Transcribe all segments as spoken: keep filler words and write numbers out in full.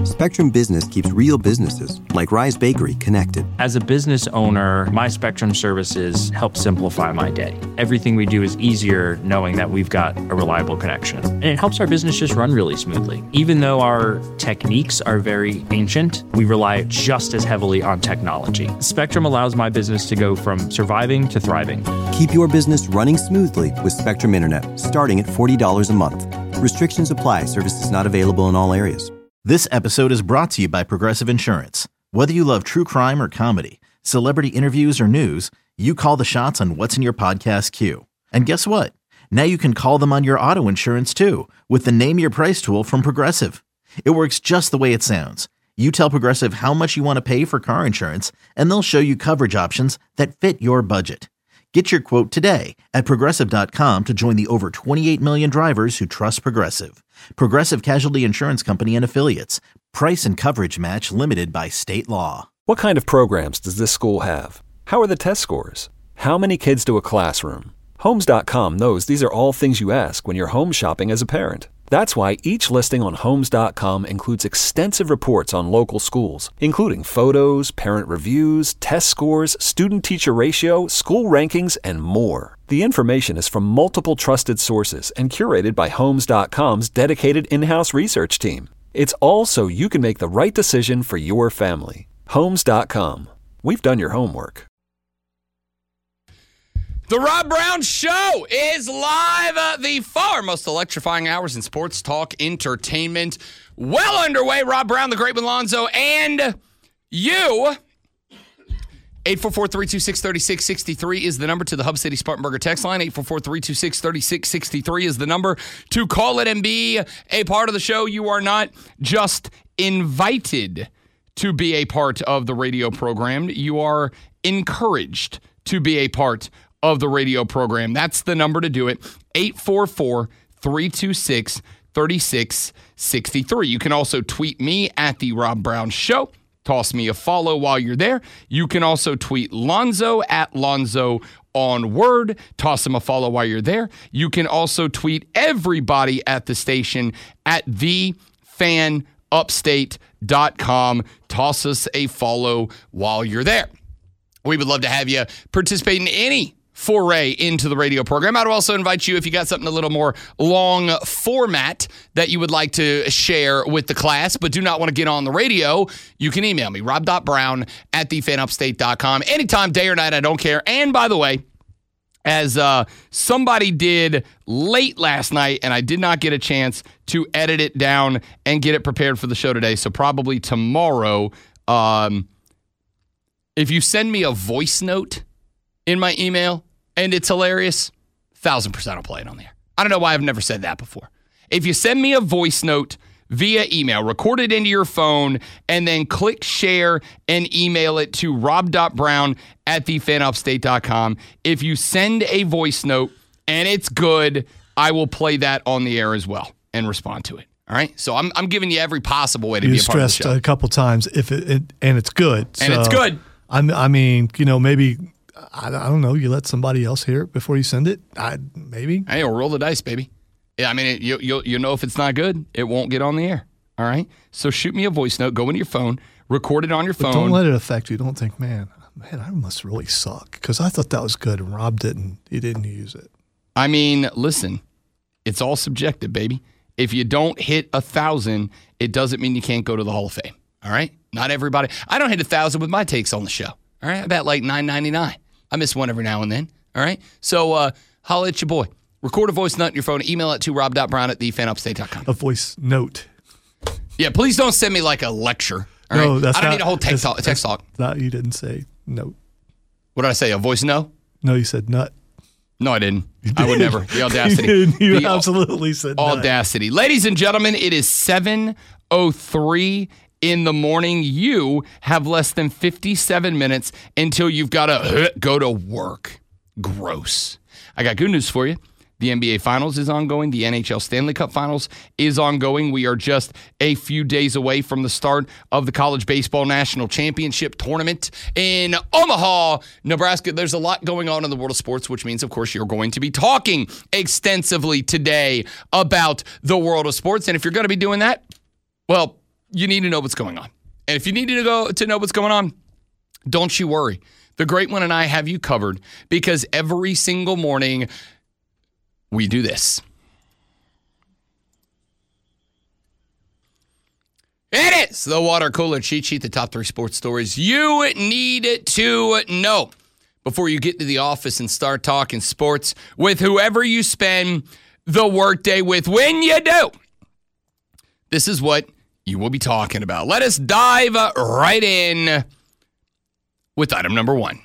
Spectrum Business keeps real businesses, like Rise Bakery, connected. As a business owner, my Spectrum services help simplify my day. Everything we do is easier knowing that we've got a reliable connection. And it helps our business just run really smoothly. Even though our techniques are very ancient, we rely just as heavily on technology. Spectrum allows my business to go from surviving to thriving. Keep your business running smoothly with Spectrum Internet, starting at forty dollars a month. Restrictions apply. Services not available in all areas. This episode is brought to you by Progressive Insurance. Whether you love true crime or comedy, celebrity interviews or news, you call the shots on what's in your podcast queue. And guess what? Now you can call them on your auto insurance too with the Name Your Price tool from Progressive. It works just the way it sounds. You tell Progressive how much you want to pay for car insurance, and they'll show you coverage options that fit your budget. Get your quote today at Progressive dot com to join the over twenty-eight million drivers who trust Progressive. Progressive Casualty Insurance Company and Affiliates. Price and coverage match limited by state law. What kind of programs does this school have? How are the test scores? How many kids do a classroom? Homes dot com knows these are all things you ask when you're home shopping as a parent. That's why each listing on Homes dot com includes extensive reports on local schools, including photos, parent reviews, test scores, student-teacher ratio, school rankings, and more. The information is from multiple trusted sources and curated by Homes dot com's dedicated in-house research team. It's all so you can make the right decision for your family. Homes dot com. We've done your homework. The Rob Brown Show is live. Uh, the far most electrifying hours in sports talk entertainment. Well underway. Rob Brown, the great Lonzo, and you. eight four four, three two six, three six six three is the number to the Hub City Spartanburger text line. eight four four, three two six, three six six three is the number to call it and be a part of the show. You are not just invited to be a part of the radio program. You are encouraged to be a part of the radio program. That's the number to do it. eight four four, three two six, three six six three. You can also tweet me at The Rob Brown Show. Toss me a follow while you're there. You can also tweet Lonzo at Lonzo on Word. Toss him a follow while you're there. You can also tweet everybody at the station at the fan upstate dot com. Toss us a follow while you're there. We would love to have you participate in any foray into the radio program. I'd also invite you, if you got something a little more long format that you would like to share with the class, but do not want to get on the radio, you can email me, rob dot brown at the fan upstate dot com. Anytime, day or night, I don't care. And by the way, as uh, somebody did late last night, and I did not get a chance to edit it down and get it prepared for the show today, so probably tomorrow, um, if you send me a voice note in my email, and it's hilarious, thousand percent I'll play it on the air. I don't know why I've never said that before. If you send me a voice note via email, record it into your phone, and then click share and email it to rob dot brown at the fan upstate dot com. If you send a voice note and it's good, I will play that on the air as well and respond to it. All right? So I'm I'm giving you every possible way to you be a part of the show. You stressed a couple times, if it, it and it's good. And so, it's good. I'm, I mean, you know, maybe... I, I don't know. You let somebody else hear it before you send it? I maybe. Hey, we'll roll the dice, baby. Yeah, I mean, it, you you you know if it's not good, it won't get on the air. All right. So shoot me a voice note. Go into your phone. Record it on your phone. But don't let it affect you. Don't think, man, man, I must really suck because I thought that was good and Rob didn't. He didn't use it. I mean, listen, it's all subjective, baby. If you don't hit a thousand, it doesn't mean you can't go to the Hall of Fame. All right. Not everybody. I don't hit a thousand with my takes on the show. All right. I bet like nine ninety-nine. I miss one every now and then, all right? So uh, holla at your boy. Record a voice note on your phone. Email it to rob dot brown at the fan upstate dot com. A voice note. Yeah, please don't send me like a lecture, all no, right? That's I don't not, need a whole text talk. Text talk. That you didn't say note. What did I say, a voice no? No, you said nut. No, I didn't. I would never. The audacity. You, did. you the absolutely said audacity. Nut. Ladies and gentlemen, it is seven oh three in the morning. You have less than fifty-seven minutes until you've got to go to work. Gross. I got good news for you. The N B A Finals is ongoing. The N H L Stanley Cup Finals is ongoing. We are just a few days away from the start of the College Baseball National Championship Tournament in Omaha, Nebraska. There's a lot going on in the world of sports, which means, of course, you're going to be talking extensively today about the world of sports. And if you're going to be doing that, well, you need to know what's going on. And if you need to go to know what's going on, don't you worry. The Great One and I have you covered because every single morning we do this. It is the Water Cooler Cheat Sheet, the top three sports stories you need to know before you get to the office and start talking sports with whoever you spend the workday with. When you do, this is what you will be talking about. Let us dive right in with item number one.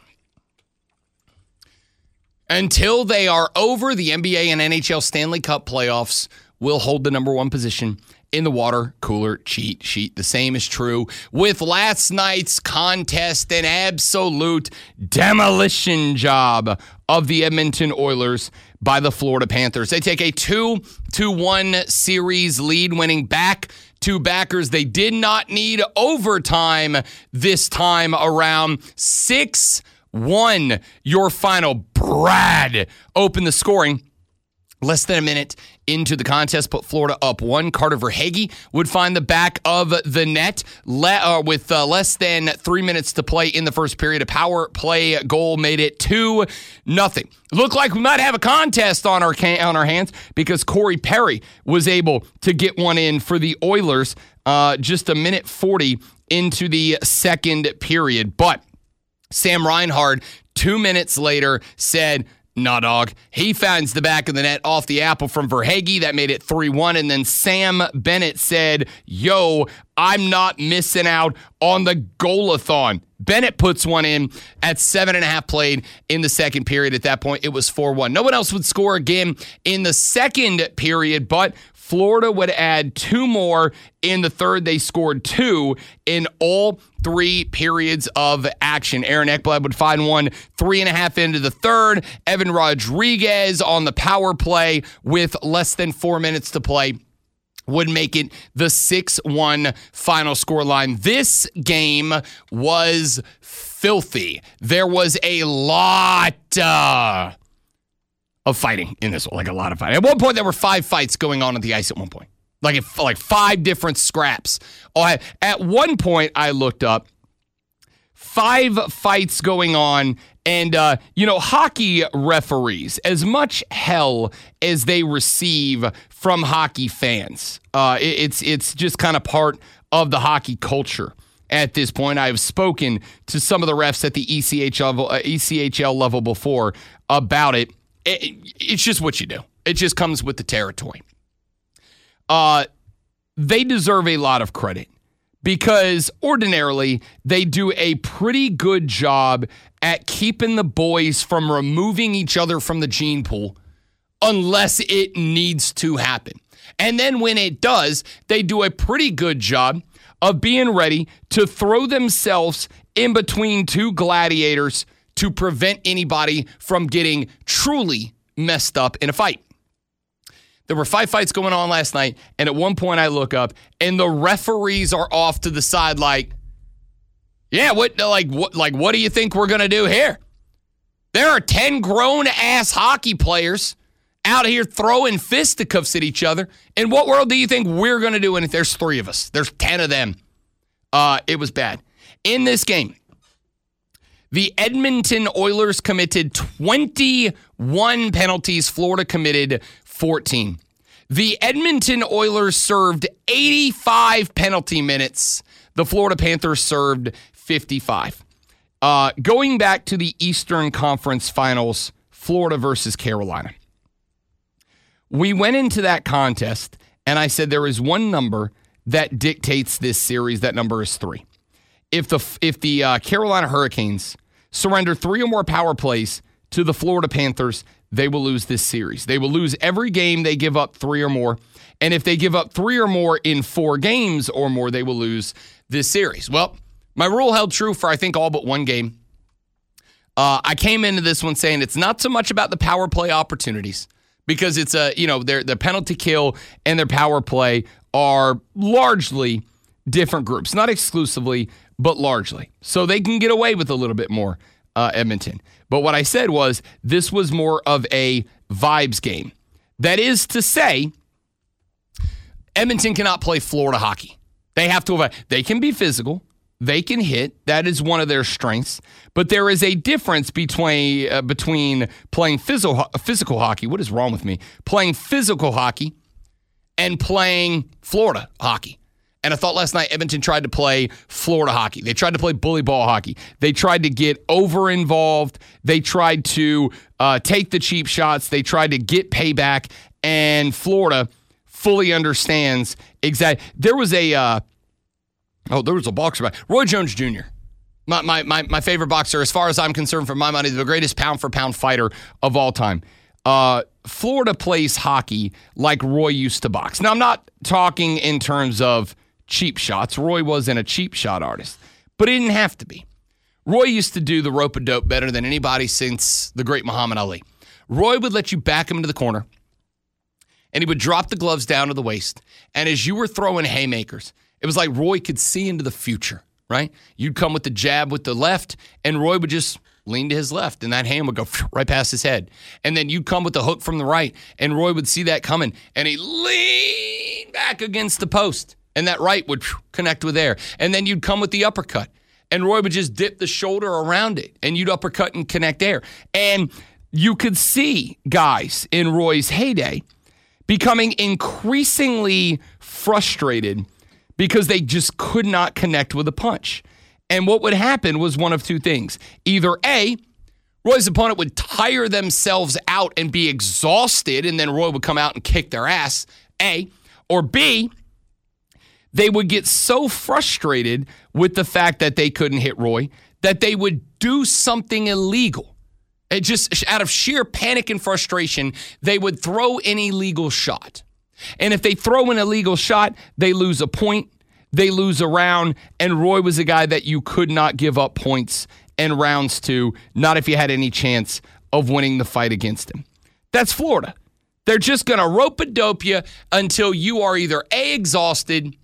Until they are over, the N B A and N H L Stanley Cup playoffs will hold the number one position in the Water Cooler Cheat Sheet. The same is true with last night's contest, an absolute demolition job of the Edmonton Oilers by the Florida Panthers. They take a two to one series lead, winning back to backers. They did not need overtime this time around. six one, your final. Brad opened the scoring less than a minute into the contest, put Florida up one. Carter Verhaeghe would find the back of the net le- uh, with uh, less than three minutes to play in the first period. A power play goal made it two nothing. Looked like we might have a contest on our can- on our hands because Corey Perry was able to get one in for the Oilers uh, just a minute forty into the second period. But Sam Reinhart, two minutes later, said, nah, dog. He finds the back of the net off the apple from Verhaeghe. That made it three one. And then Sam Bennett said, yo, I'm not missing out on the goal-a-thon. Bennett puts one in at seven and a half played in the second period. At that point, it was four one. No one else would score again in the second period, but Florida would add two more in the third. They scored two in all three periods of action. Aaron Ekblad would find one three and a half into the third. Evan Rodriguez on the power play with less than four minutes to play would make it the six one final scoreline. This game was filthy. There was a lot uh, of fighting in this one, like a lot of fighting. At one point, there were five fights going on at the ice at one point. Like if, like five different scraps. Oh, at one point, I looked up five fights going on, and uh, you know, hockey referees, as much hell as they receive from hockey fans, uh, it, it's it's just kind of part of the hockey culture. At this point, I've spoken to some of the refs at the E C H L level, uh, E C H L level before about it. it. It's just what you do. It just comes with the territory. Uh, they deserve a lot of credit because ordinarily they do a pretty good job at keeping the boys from removing each other from the gene pool unless it needs to happen. And then when it does, they do a pretty good job of being ready to throw themselves in between two gladiators to prevent anybody from getting truly messed up in a fight. There were five fights going on last night, and at one point I look up, and the referees are off to the side like, yeah, what like what like what do you think we're gonna do here? There are ten grown-ass hockey players out here throwing fisticuffs at each other. In what world do you think we're gonna do? And if there's three of us, there's ten of them. Uh, it was bad. In this game, the Edmonton Oilers committed twenty-one penalties. Florida committed fourteen. The Edmonton Oilers served eighty-five penalty minutes. The Florida Panthers served fifty-five. Uh, going back to the Eastern Conference Finals, Florida versus Carolina. We went into that contest, and I said there is one number that dictates this series. That number is three. If the if the uh, Carolina Hurricanes surrender three or more power plays to the Florida Panthers, they will lose this series. They will lose every game they give up three or more. And if they give up three or more in four games or more, they will lose this series. Well, my rule held true for, I think, all but one game. Uh, I came into this one saying it's not so much about the power play opportunities because it's a, you know, their, their penalty kill and their power play are largely different groups. Not exclusively, but largely. So they can get away with a little bit more, uh, Edmonton. But what I said was this was more of a vibes game. That is to say, Edmonton cannot play Florida hockey. They have to avoid. They can be physical. They can hit. That is one of their strengths. But there is a difference between uh, between playing physical physical hockey. What is wrong with me? Playing physical hockey and playing Florida hockey. And I thought last night Edmonton tried to play Florida hockey. They tried to play bully ball hockey. They tried to get over-involved. They tried to uh, take the cheap shots. They tried to get payback. And Florida fully understands exactly. There was a, uh, oh, there was a boxer. Roy Jones Junior My, my, my, my favorite boxer, as far as I'm concerned, for my money, the greatest pound-for-pound fighter of all time. Uh, Florida plays hockey like Roy used to box. Now, I'm not talking in terms of cheap shots. Roy wasn't a cheap shot artist, but he didn't have to be. Roy used to do the rope-a-dope better than anybody since the great Muhammad Ali. Roy would let you back him into the corner, and he would drop the gloves down to the waist. And as you were throwing haymakers, it was like Roy could see into the future, right? You'd come with the jab with the left, and Roy would just lean to his left, and that hand would go right past his head. And then you'd come with the hook from the right, and Roy would see that coming, and he'd lean back against the post, and that right would connect with air. And then you'd come with the uppercut, and Roy would just dip the shoulder around it, and you'd uppercut and connect air. And you could see guys in Roy's heyday becoming increasingly frustrated because they just could not connect with a punch. And what would happen was one of two things. Either A, Roy's opponent would tire themselves out and be exhausted, and then Roy would come out and kick their ass, A. Or B, they would get so frustrated with the fact that they couldn't hit Roy that they would do something illegal. It just out of sheer panic and frustration, they would throw an illegal shot. And if they throw an illegal shot, they lose a point, they lose a round, and Roy was a guy that you could not give up points and rounds to, not if you had any chance of winning the fight against him. That's Florida. They're just going to rope-a-dope you until you are either A, exhausted,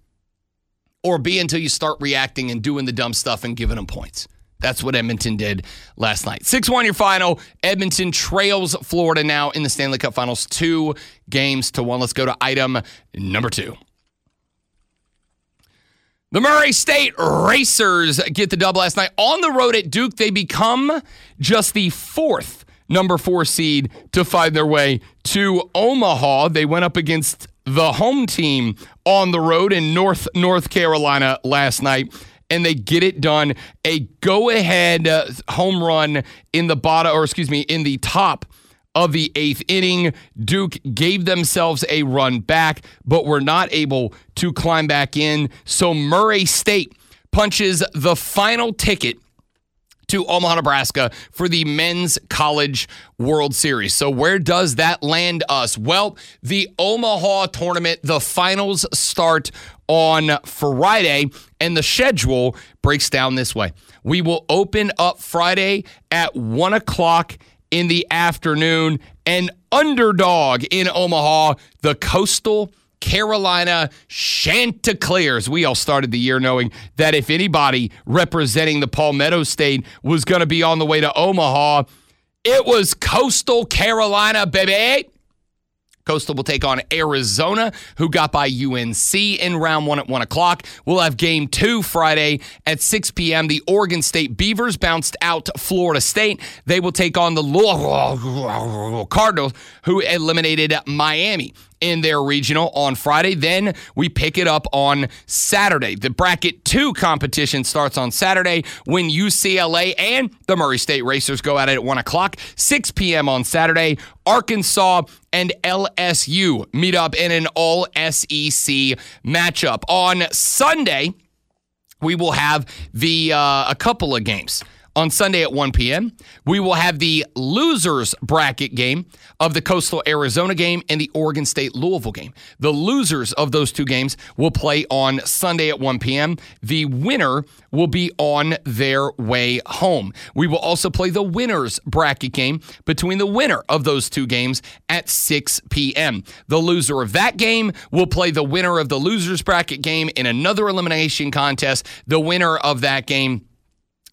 or B, until you start reacting and doing the dumb stuff and giving them points. That's what Edmonton did last night. six one your final. Edmonton trails Florida now in the Stanley Cup Finals, two games to one. Let's go to item number two. The Murray State Racers get the dub last night. On the road at Duke, they become just the fourth number four seed to find their way to Omaha. They went up against the home team on the road in North North Carolina last night, and they get it done. A go-ahead uh, home run in the bottom, or excuse me, in the top of the eighth inning. Duke gave themselves a run back, but were not able to climb back in. So Murray State punches the final ticket to Omaha, Nebraska for the Men's College World Series. So where does that land us? Well, the Omaha tournament, the finals start on Friday, and the schedule breaks down this way. We will open up Friday at one o'clock in the afternoon. An underdog in Omaha, the Coastal Carolina Chanticleers. We all started the year knowing that if anybody representing the Palmetto State was going to be on the way to Omaha, it was Coastal Carolina, baby. Coastal will take on Arizona, who got by U N C in round one at one o'clock. We'll have game two Friday at six p.m. The Oregon State Beavers bounced out Florida State. They will take on the Cardinals, who eliminated Miami in their regional on Friday. Then we pick it up on Saturday. The bracket two competition starts on Saturday when U C L A and the Murray State Racers go at it at one o'clock. six p.m. on Saturday, Arkansas and L S U meet up in an all S E C matchup. On Sunday, we will have the uh, a couple of games. On Sunday at one p.m., we will have the losers bracket game of the Coastal Arizona game and the Oregon State Louisville game. The losers of those two games will play on Sunday at one p.m. The winner will be on their way home. We will also play the winners bracket game between the winner of those two games at six p.m. The loser of that game will play the winner of the losers bracket game in another elimination contest. The winner of that game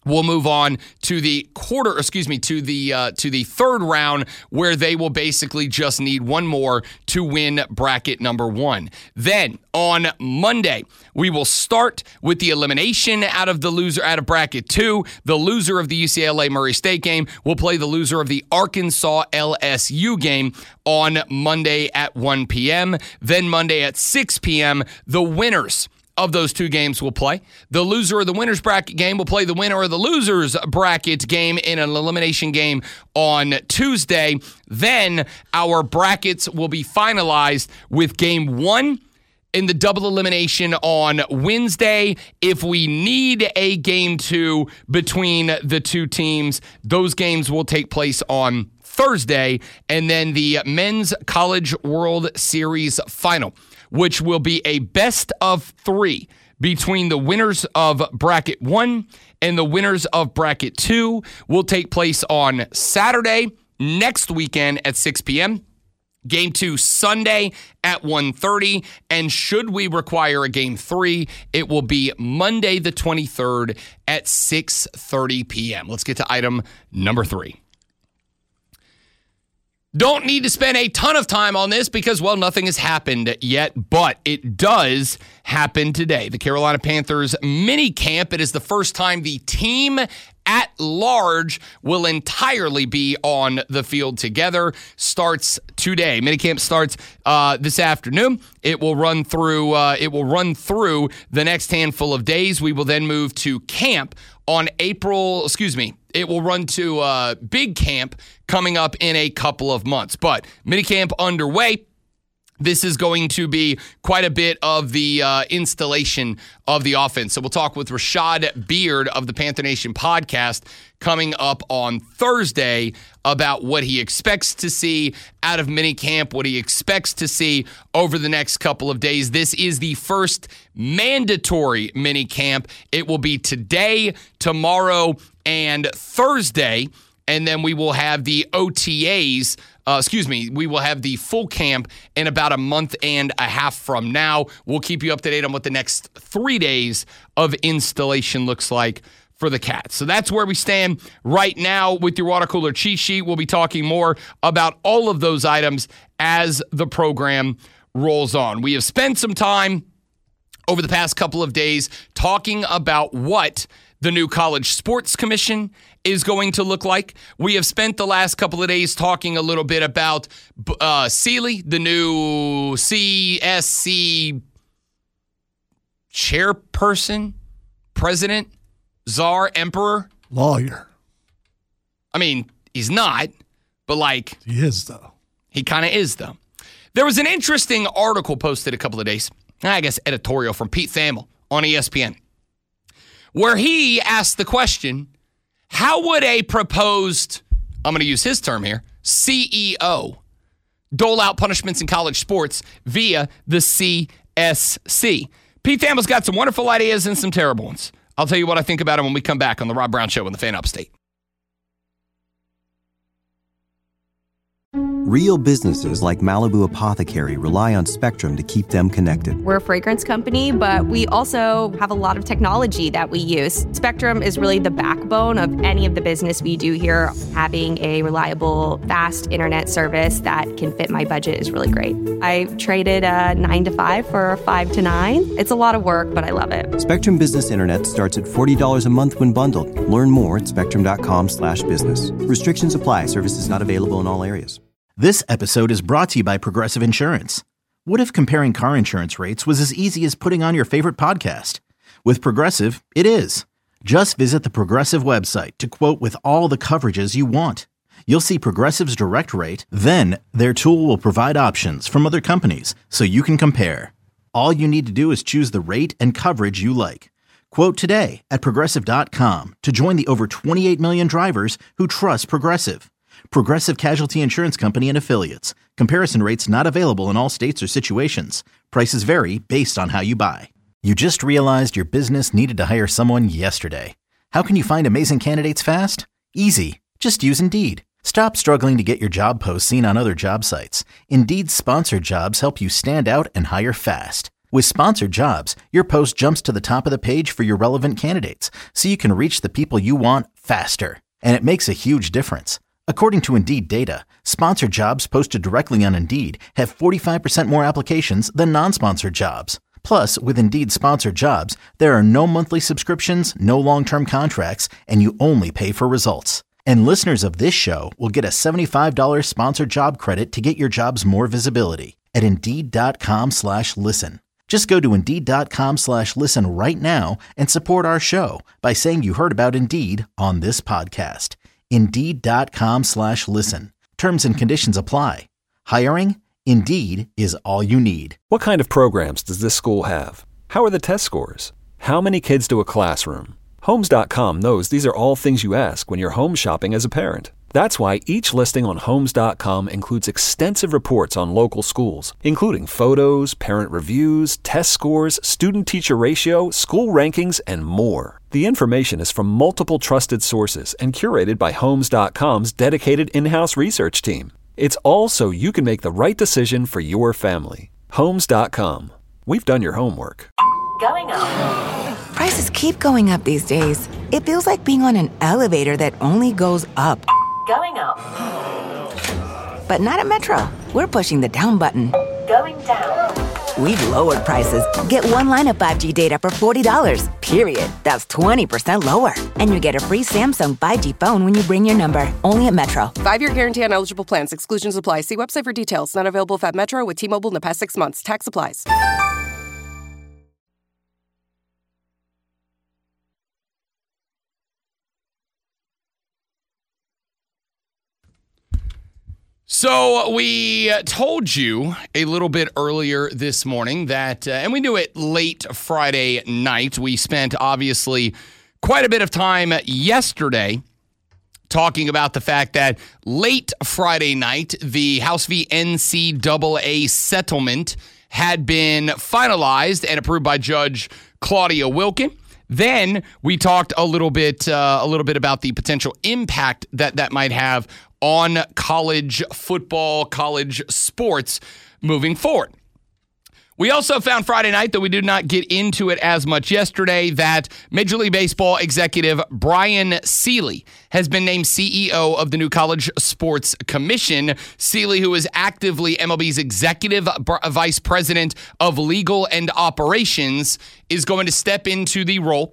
will move on to the quarter, excuse me, to the uh, to the third round, where they will basically just need one more to win bracket number one. Then on Monday, we will start with the elimination out of the loser out of bracket two. The loser of the U C L A Murray State game will play the loser of the Arkansas L S U game on Monday at one p.m. Then Monday at six p.m., the winners of those two games will play. The loser of the winner's bracket game will play the winner of the loser's bracket game in an elimination game on Tuesday. Then our brackets will be finalized with game one in the double elimination on Wednesday. If we need a game two between the two teams, those games will take place on Thursday. And then the Men's College World Series final, which will be a best of three between the winners of bracket one and the winners of bracket two, will take place on Saturday next weekend at six p.m. Game two Sunday at one thirty. And should we require a game three, it will be Monday the twenty-third at six thirty p.m. Let's get to item number three. Don't need to spend a ton of time on this because, well, nothing has happened yet, but it does happen today. The Carolina Panthers mini camp. It is the first time the team at large will entirely be on the field together. Starts today. Minicamp starts uh, this afternoon. It will run through. Uh, it will run through the next handful of days. We will then move to camp on April. Excuse me. It will run to uh, big camp coming up in a couple of months. But minicamp underway. This is going to be quite a bit of the uh, installation of the offense. So we'll talk with Rashad Beard of the Panther Nation podcast coming up on Thursday about what he expects to see out of minicamp, what he expects to see over the next couple of days. This is the first mandatory minicamp. It will be today, tomorrow, and Thursday. And then we will have the O T As, uh, excuse me, we will have the full camp in about a month and a half from now. We'll keep you up to date on what the next three days of installation looks like for the Cats. So that's where we stand right now with your water cooler cheat sheet. We'll be talking more about all of those items as the program rolls on. We have spent some time over the past couple of days talking about what the new College Sports Commission is going to look like. We have spent the last couple of days talking a little bit about uh, Sealy, the new C S C chairperson, president, czar, emperor. Lawyer. I mean, he's not, but like... He is, though. He kind of is, though. There was an interesting article posted a couple of days, I guess editorial, from Pete Thamel on E S P N, where he asked the question, how would a proposed, I'm going to use his term here, C E O, dole out punishments in college sports via the C S C? Pete Thamel's got some wonderful ideas and some terrible ones. I'll tell you what I think about him when we come back on the Rob Brown Show on the Fan Upstate. Real businesses like Malibu Apothecary rely on Spectrum to keep them connected. We're a fragrance company, but we also have a lot of technology that we use. Spectrum is really the backbone of any of the business we do here. Having a reliable, fast internet service that can fit my budget is really great. I traded a nine to five for a five to nine. It's a lot of work, but I love it. Spectrum Business Internet starts at forty dollars a month when bundled. Learn more at spectrum.com slash business. Restrictions apply. Services not available in all areas. This episode is brought to you by Progressive Insurance. What if comparing car insurance rates was as easy as putting on your favorite podcast? With Progressive, it is. Just visit the Progressive website to quote with all the coverages you want. You'll see Progressive's direct rate, then their tool will provide options from other companies so you can compare. All you need to do is choose the rate and coverage you like. Quote today at Progressive dot com to join the over twenty-eight million drivers who trust Progressive. Progressive Casualty Insurance Company and Affiliates. Comparison rates not available in all states or situations. Prices vary based on how you buy. You just realized your business needed to hire someone yesterday. How can you find amazing candidates fast? Easy. Just use Indeed. Stop struggling to get your job posts seen on other job sites. Indeed's sponsored jobs help you stand out and hire fast. With Sponsored Jobs, your post jumps to the top of the page for your relevant candidates, so you can reach the people you want faster. And it makes a huge difference. According to Indeed data, sponsored jobs posted directly on Indeed have forty-five percent more applications than non-sponsored jobs. Plus, with Indeed Sponsored Jobs, there are no monthly subscriptions, no long-term contracts, and you only pay for results. And listeners of this show will get a seventy-five dollars sponsored job credit to get your jobs more visibility at Indeed.com slash listen. Just go to Indeed.com slash listen right now and support our show by saying you heard about Indeed on this podcast. Indeed.com slash listen. Terms and conditions apply. Hiring? Indeed is all you need. What kind of programs does this school have? How are the test scores? How many kids do a classroom? Homes dot com knows these are all things you ask when you're home shopping as a parent. That's why each listing on Homes dot com includes extensive reports on local schools, including photos, parent reviews, test scores, student-teacher ratio, school rankings, and more. The information is from multiple trusted sources and curated by Homes dot com's dedicated in-house research team. It's all so you can make the right decision for your family. Homes dot com. We've done your homework. Going up. Prices keep going up these days. It feels like being on an elevator that only goes up. Going up. But not at Metro. We're pushing the down button. Going down. We've lowered prices. Get one line of five G data for forty dollars, period. That's twenty percent lower. And you get a free Samsung five G phone when you bring your number. Only at Metro. Five-year guarantee on eligible plans. Exclusions apply. See website for details. Not available if at Metro with T-Mobile in the past six months. Tax applies. So we told you a little bit earlier this morning that, uh, and we knew it late Friday night, we spent obviously quite a bit of time yesterday talking about the fact that late Friday night, the House v. N C double A settlement had been finalized and approved by Judge Claudia Wilken. Then we talked a little bit, uh, a little bit about the potential impact that that might have on college football, college sports moving forward. We also found Friday night, though we did not get into it as much yesterday, that Major League Baseball executive Brian Seeley has been named C E O of the new College Sports Commission. Seeley, who is actively M L B's executive vice president of legal and operations, is going to step into the role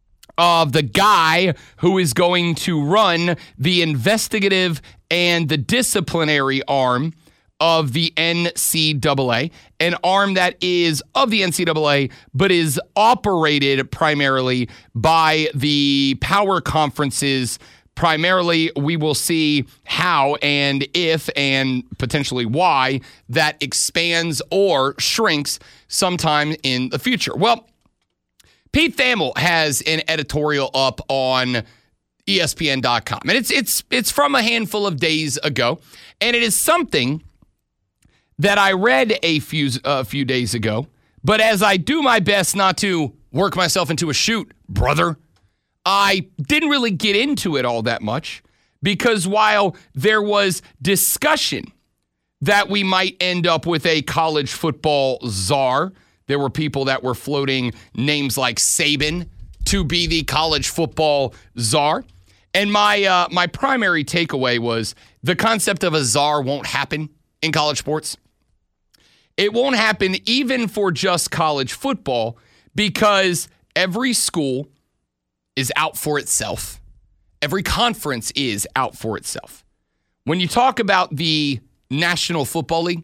of the guy who is going to run the investigative and the disciplinary arm of the N C double A, an arm that is of the N C double A, but is operated primarily by the power conferences. Primarily, we will see how and if and potentially why that expands or shrinks sometime in the future. Well, Pete Thamel has an editorial up on E S P N dot com, and it's it's it's from a handful of days ago, and it is something that I read a few a few days ago. But as I do my best not to work myself into a shoot, brother, I didn't really get into it all that much because while there was discussion that we might end up with a college football czar, there were people that were floating names like Saban to be the college football czar. And my uh, my primary takeaway was the concept of a czar won't happen in college sports. It won't happen even for just college football because every school is out for itself. Every conference is out for itself. When you talk about the National Football League,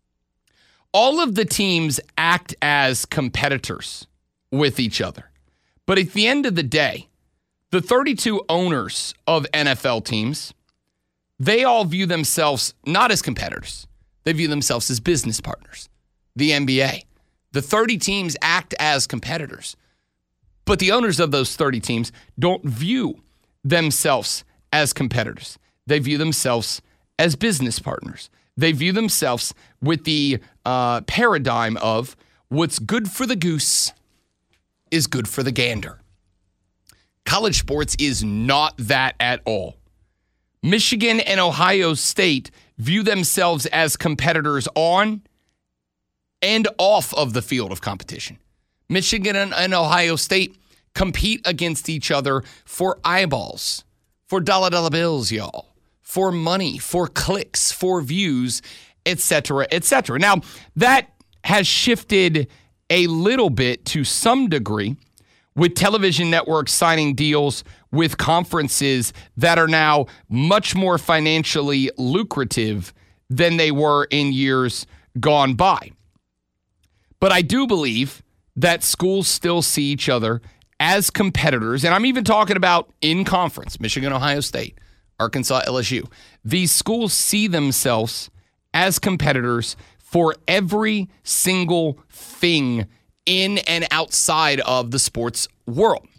all of the teams act as competitors with each other. But at the end of the day, the thirty-two owners of N F L teams, they all view themselves not as competitors. They view themselves as business partners. The N B A, the thirty teams act as competitors. But the owners of those thirty teams don't view themselves as competitors. They view themselves as business partners. They view themselves with the uh, paradigm of what's good for the goose is good for the gander. College sports is not that at all. Michigan and Ohio State view themselves as competitors on and off of the field of competition. Michigan and, and Ohio State compete against each other for eyeballs, for dollar dollar bills, y'all, for money, for clicks, for views, et cetera, et cetera. Now, that has shifted a little bit to some degree with television networks signing deals with conferences that are now much more financially lucrative than they were in years gone by. But I do believe that schools still see each other as competitors, and I'm even talking about in conference, Michigan, Ohio State, Arkansas, L S U. These schools see themselves as competitors for every single thing in and outside of the sports world.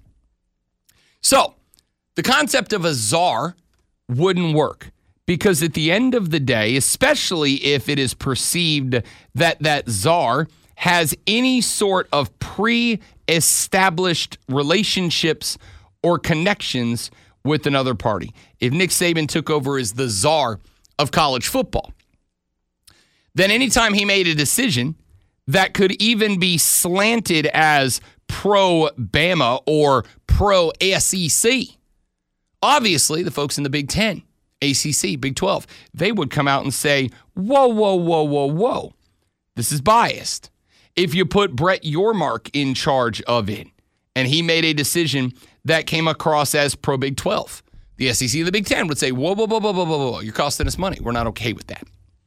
So, the concept of a czar wouldn't work because at the end of the day, especially if it is perceived that that czar has any sort of pre-established relationships or connections with another party. If Nick Saban took over as the czar of college football, then anytime he made a decision that could even be slanted as pro-Bama or pro-S E C, obviously the folks in the Big Ten, A C C, Big twelve, they would come out and say, whoa, whoa, whoa, whoa, whoa, this is biased. If you put Brett Yormark in charge of it and he made a decision that came across as pro-Big twelve, the S E C and the Big Ten would say, whoa, whoa, whoa, whoa, whoa, whoa, whoa, you're costing us money. We're not okay with that.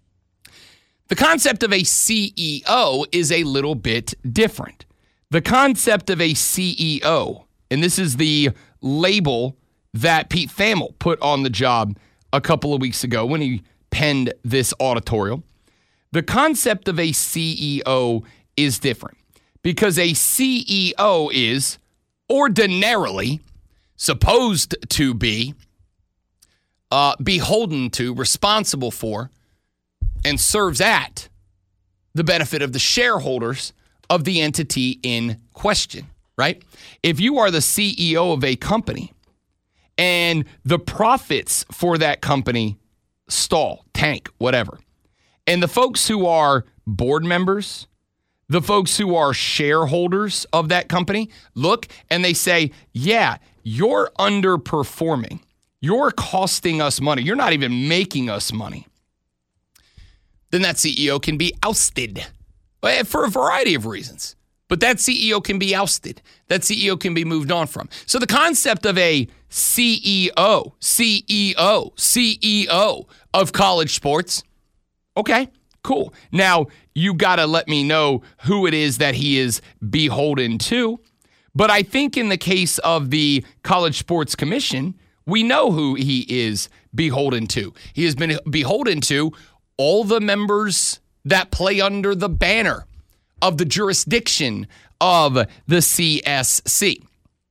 The concept of a C E O is a little bit different. The concept of a C E O, and this is the label that Pete Thamel put on the job a couple of weeks ago when he penned this auditorial. The concept of a C E O is different because a C E O is ordinarily supposed to be uh, beholden to, responsible for, and serves at the benefit of the shareholders of the entity in question, right? If you are the C E O of a company and the profits for that company stall, tank, whatever, and the folks who are board members, the folks who are shareholders of that company look and they say, yeah, you're underperforming. You're costing us money. You're not even making us money. Then that C E O can be ousted for a variety of reasons. But that C E O can be ousted. That C E O can be moved on from. So the concept of a C E O, C E O, C E O of college sports, okay, cool. Now, you got to let me know who it is that he is beholden to. But I think in the case of the College Sports Commission, we know who he is beholden to. He has been beholden to all the members that play under the banner of the jurisdiction of the C S C.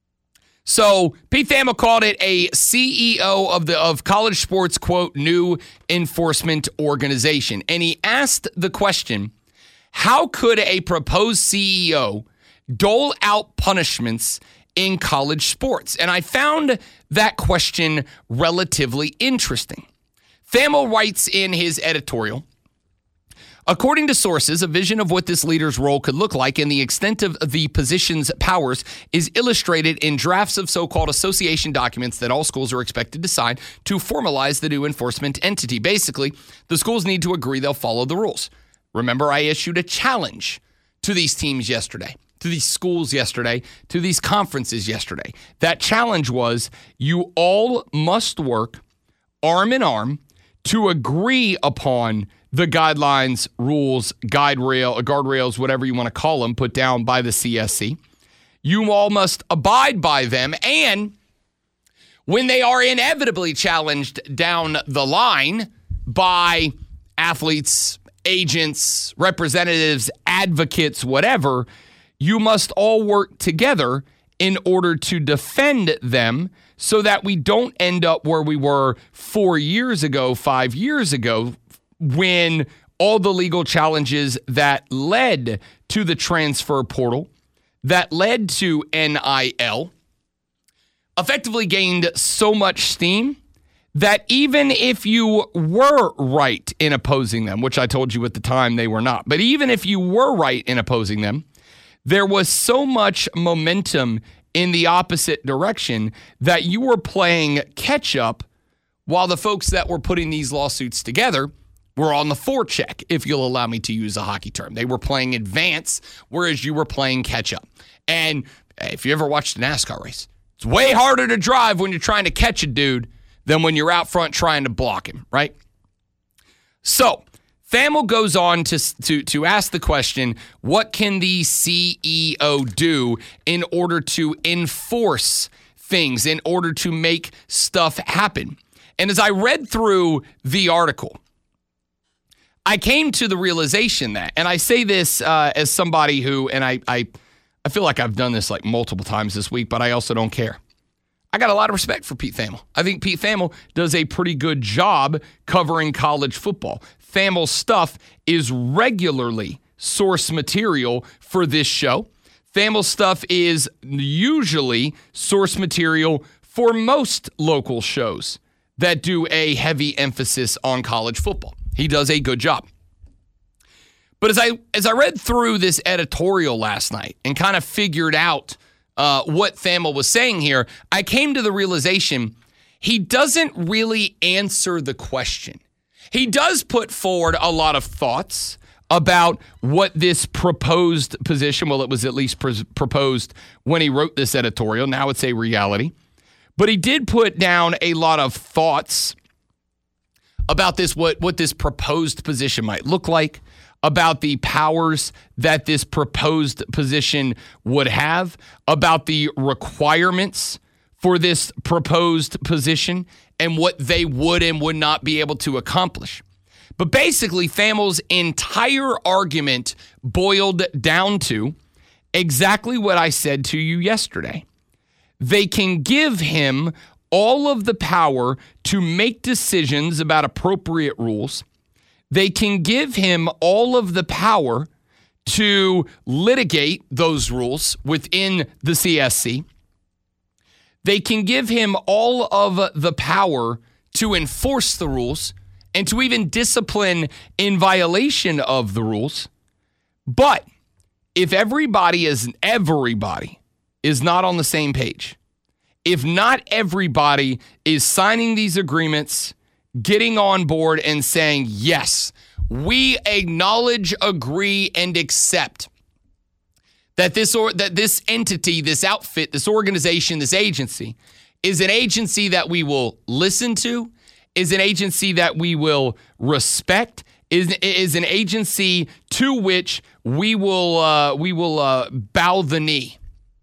So Pete Thamel called it a C E O of the of college sports, quote, new enforcement organization. And he asked the question, how could a proposed C E O dole out punishments in college sports? And I found that question relatively interesting. Thamel writes in his editorial, according to sources, a vision of what this leader's role could look like and the extent of the position's powers is illustrated in drafts of so-called association documents that all schools are expected to sign to formalize the new enforcement entity. Basically, the schools need to agree they'll follow the rules. Remember, I issued a challenge to these teams yesterday, to these schools yesterday, to these conferences yesterday. That challenge was you all must work arm in arm to agree upon the guidelines, rules, guide rail, guardrails, whatever you want to call them, put down by the C S C. You all must abide by them, and when they are inevitably challenged down the line by athletes, agents, representatives, advocates, whatever, you must all work together in order to defend them so that we don't end up where we were four years ago, five years ago, when all the legal challenges that led to the transfer portal, that led to N I L, effectively gained so much steam that even if you were right in opposing them, which I told you at the time they were not, but even if you were right in opposing them, there was so much momentum in the opposite direction that you were playing catch up while the folks that were putting these lawsuits together were on the forecheck, if you'll allow me to use a hockey term. They were playing advance, whereas you were playing catch up. And if you ever watched a NASCAR race, it's way harder to drive when you're trying to catch a dude than when you're out front trying to block him, right? So Thamel goes on to, to, to ask the question, what can the C E O do in order to enforce things, in order to make stuff happen? And as I read through the article, I came to the realization that, and I say this uh, as somebody who, and I, I I feel like I've done this like multiple times this week, but I also don't care. I got a lot of respect for Pete Thamel. I think Pete Thamel does a pretty good job covering college football. Thamel's stuff is regularly source material for this show. Thamel's stuff is usually source material for most local shows that do a heavy emphasis on college football. He does a good job. But as I as I read through this editorial last night and kind of figured out uh, what Thamel was saying here, I came to the realization he doesn't really answer the question. He does put forward a lot of thoughts about what this proposed position, well, it was at least pr- proposed when he wrote this editorial. Now it's a reality. But he did put down a lot of thoughts about this, what, what this proposed position might look like, about the powers that this proposed position would have, about the requirements for this proposed position, and what they would and would not be able to accomplish. But basically, Thamel's entire argument boiled down to exactly what I said to you yesterday. They can give him all of the power to make decisions about appropriate rules. They can give him all of the power to litigate those rules within the C S C. They can give him all of the power to enforce the rules and to even discipline in violation of the rules. But if everybody is everybody is not on the same page, if not everybody is signing these agreements, getting on board and saying, yes, we acknowledge, agree, and accept that this or that this entity, this outfit, this organization, this agency is an agency that we will listen to, is an agency that we will respect, is is an agency to which we will uh, we will uh, bow the knee.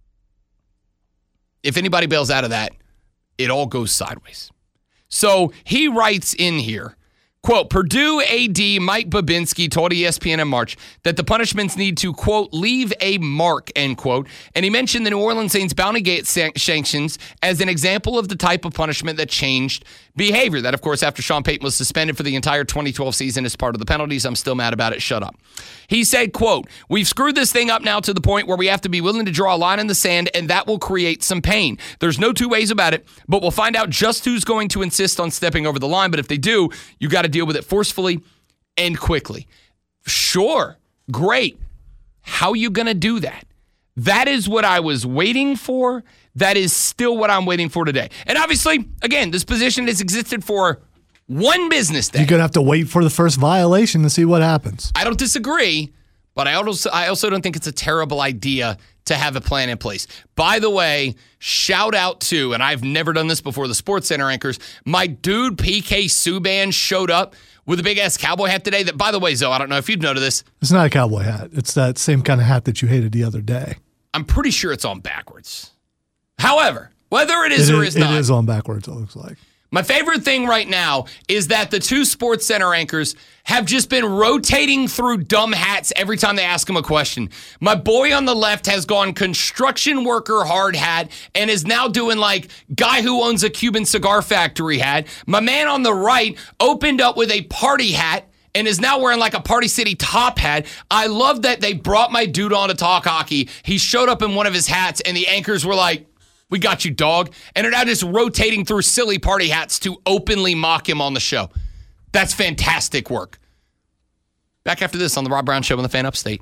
If anybody bails out of that, it all goes sideways. So he writes in here, quote, Purdue A D Mike Babinski told E S P N in March that the punishments need to, quote, leave a mark, end quote. And he mentioned the New Orleans Saints bounty gate san- sanctions as an example of the type of punishment that changed behavior. That, of course, after Sean Payton was suspended for the entire twenty twelve season as part of the penalties. I'm still mad about it. Shut up. He said, quote, we've screwed this thing up now to the point where we have to be willing to draw a line in the sand, and that will create some pain. There's no two ways about it, but we'll find out just who's going to insist on stepping over the line. But if they do, you got to deal with it forcefully and quickly. Sure. Great. How are you going to do that? That is what I was waiting for. That is still what I'm waiting for today. And obviously, again, this position has existed for one business day. You're going to have to wait for the first violation to see what happens. I don't disagree, but I also, I also don't think it's a terrible idea to have a plan in place. By the way, shout out to, and I've never done this before, the Sports Center anchors, my dude P K Subban showed up with a big-ass cowboy hat today that, by the way, Zoe, I don't know if you've noticed this. It's not a cowboy hat. It's that same kind of hat that you hated the other day. I'm pretty sure it's on backwards. However, whether it is it or is, is not. It is on backwards, it looks like. My favorite thing right now is that the two Sports Center anchors have just been rotating through dumb hats every time they ask them a question. My boy on the left has gone construction worker hard hat and is now doing like guy who owns a Cuban cigar factory hat. My man on the right opened up with a party hat and is now wearing like a Party City top hat. I love that they brought my dude on to talk hockey. He showed up in one of his hats and the anchors were like, We got you, dog. And are now just rotating through silly party hats to openly mock him on the show. That's fantastic work. Back after this on the Rob Brown Show on the Fan Upstate.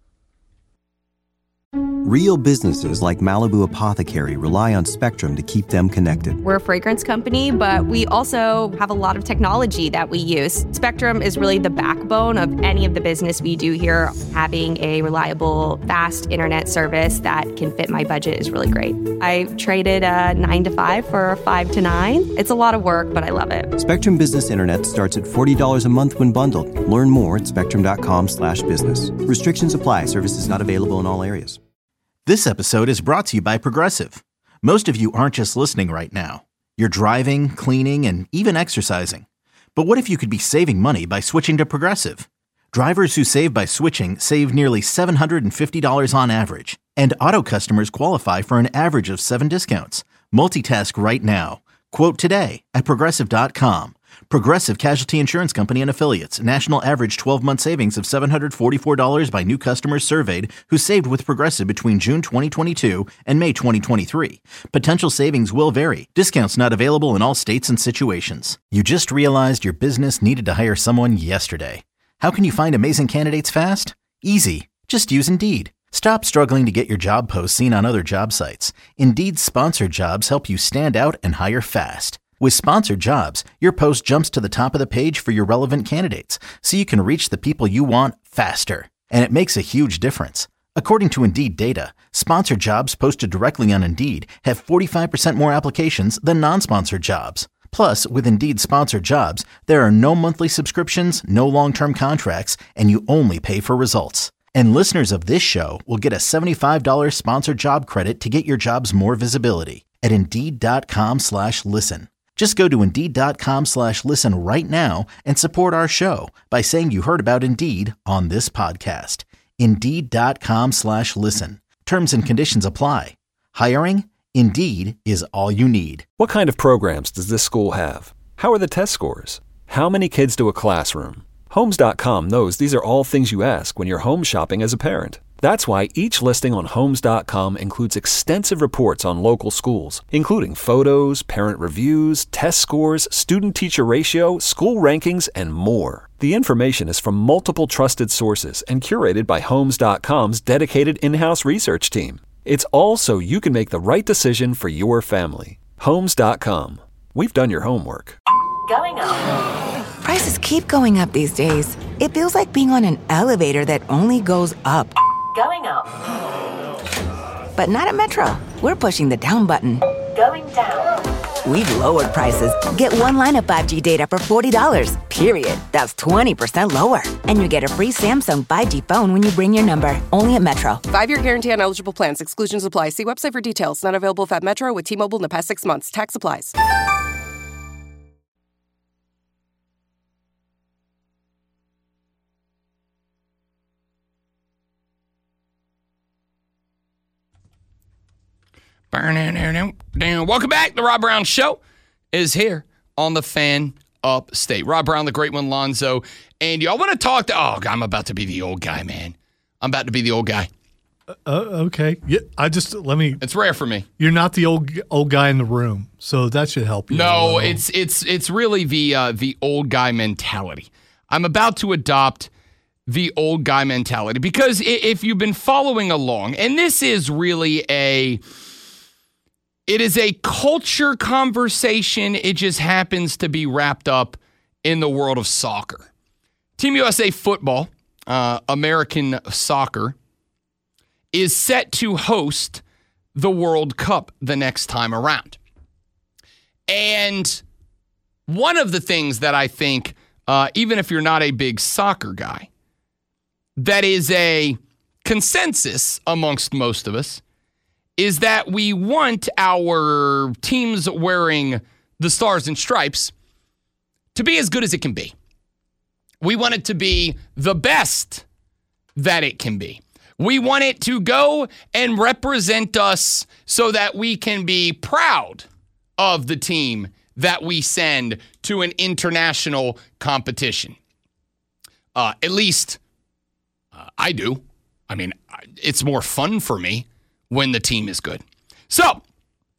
Real businesses like Malibu Apothecary rely on Spectrum to keep them connected. We're a fragrance company, but we also have a lot of technology that we use. Spectrum is really the backbone of any of the business we do here. Having a reliable, fast internet service that can fit my budget is really great. I traded a nine to five for a five to nine. It's a lot of work, but I love it. Spectrum Business Internet starts at forty dollars a month when bundled. Learn more at spectrum.com slash business. Restrictions apply. Services not available in all areas. This episode is brought to you by Progressive. Most of you aren't just listening right now. You're driving, cleaning, and even exercising. But what if you could be saving money by switching to Progressive? Drivers who save by switching save nearly seven hundred fifty dollars on average. And auto customers qualify for an average of seven discounts. Multitask right now. Quote today at progressive dot com. Progressive Casualty Insurance Company and Affiliates. National average twelve-month savings of seven hundred forty-four dollars by new customers surveyed who saved with Progressive between June twenty twenty-two and May twenty twenty-three. Potential savings will vary. Discounts not available in all states and situations. You just realized your business needed to hire someone yesterday. How can you find amazing candidates fast? Easy. Just use Indeed. Stop struggling to get your job posts seen on other job sites. Indeed's sponsored jobs help you stand out and hire fast. With sponsored jobs, your post jumps to the top of the page for your relevant candidates, so you can reach the people you want faster. And it makes a huge difference. According to Indeed data, sponsored jobs posted directly on Indeed have forty-five percent more applications than non-sponsored jobs. Plus, with Indeed sponsored jobs, there are no monthly subscriptions, no long-term contracts, and you only pay for results. And listeners of this show will get a seventy-five dollars sponsored job credit to get your jobs more visibility at Indeed.com slash listen. Just go to Indeed.com slash listen right now and support our show by saying you heard about Indeed on this podcast. Indeed.com slash listen. Terms and conditions apply. Hiring? Indeed is all you need. What kind of programs does this school have? How are the test scores? How many kids do a classroom? Homes dot com knows these are all things you ask when you're home shopping as a parent. That's why each listing on Homes dot com includes extensive reports on local schools, including photos, parent reviews, test scores, student-teacher ratio, school rankings, and more. The information is from multiple trusted sources and curated by Homes dot com's dedicated in-house research team. It's all so you can make the right decision for your family. Homes dot com. We've done your homework. Going up. Prices keep going up these days. It feels like being on an elevator that only goes up. Going up. But not at Metro. We're pushing the down button. Going down. We've lowered prices. Get one line of five G data for forty dollars. Period. That's twenty percent lower. And you get a free Samsung five G phone when you bring your number. Only at Metro. Five-year guarantee on eligible plans. Exclusions apply. See website for details. Not available at Metro with T-Mobile in the past six months. Tax applies. Welcome back. The Rob Brown Show is here on the Fan Upstate. Rob Brown, the great one, Lonzo. And y'all want to talk to... Oh, I'm about to be the old guy, man. I'm about to be the old guy. Uh, okay. Yeah, I just... Let me... It's rare for me. You're not the old old guy in the room, so that should help you. No, it's it's it's really the uh, the old guy mentality. I'm about to adopt the old guy mentality because if you've been following along, and this is really a... It is a culture conversation. It just happens to be wrapped up in the world of soccer. Team U S A football, uh, American soccer, is set to host the World Cup the next time around. And one of the things that I think, uh, even if you're not a big soccer guy, that is a consensus amongst most of us, is that we want our teams wearing the stars and stripes to be as good as it can be. We want it to be the best that it can be. We want it to go and represent us so that we can be proud of the team that we send to an international competition. Uh, at least uh, I do. I mean, it's more fun for me when the team is good. So,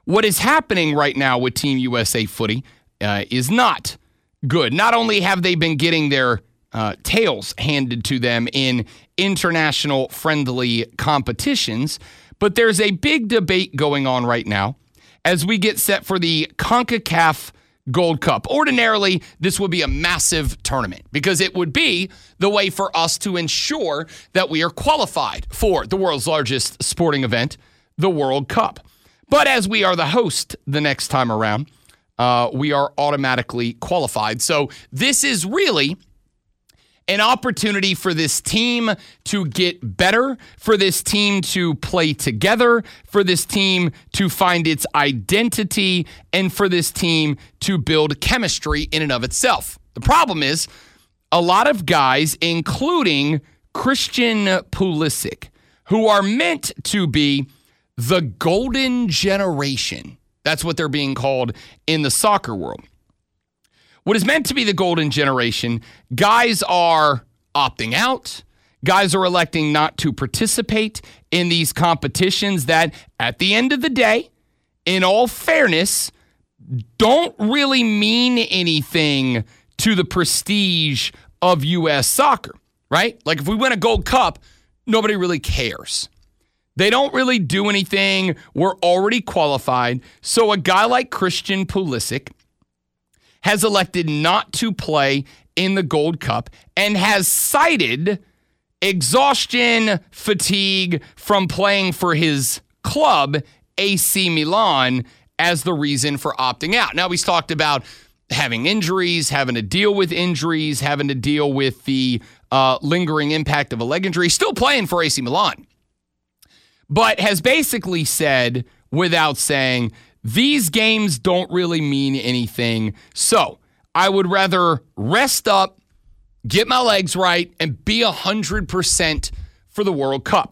what is happening right now with Team U S A Footy uh, is not good. Not only have they been getting their uh, tails handed to them in international friendly competitions, but there's a big debate going on right now as we get set for the CONCACAF Gold Cup. Ordinarily, this would be a massive tournament because it would be the way for us to ensure that we are qualified for the world's largest sporting event, the World Cup. But as we are the host the next time around, uh, we are automatically qualified. So this is really an opportunity for this team to get better, for this team to play together, for this team to find its identity, and for this team to build chemistry in and of itself. The problem is a lot of guys, including Christian Pulisic, who are meant to be the golden generation. That's what they're being called in the soccer world. What is meant to be the golden generation, guys are opting out. Guys are electing not to participate in these competitions that, at the end of the day, in all fairness, don't really mean anything to the prestige of U S soccer, right? Like if we win a Gold Cup, nobody really cares. They don't really do anything. We're already qualified. So a guy like Christian Pulisic has elected not to play in the Gold Cup and has cited exhaustion, fatigue from playing for his club, A C Milan, as the reason for opting out. Now, he's talked about having injuries, having to deal with injuries, having to deal with the uh, lingering impact of a leg injury, still playing for A C Milan, but has basically said, without saying, these games don't really mean anything, so I would rather rest up, get my legs right, and be one hundred percent for the World Cup.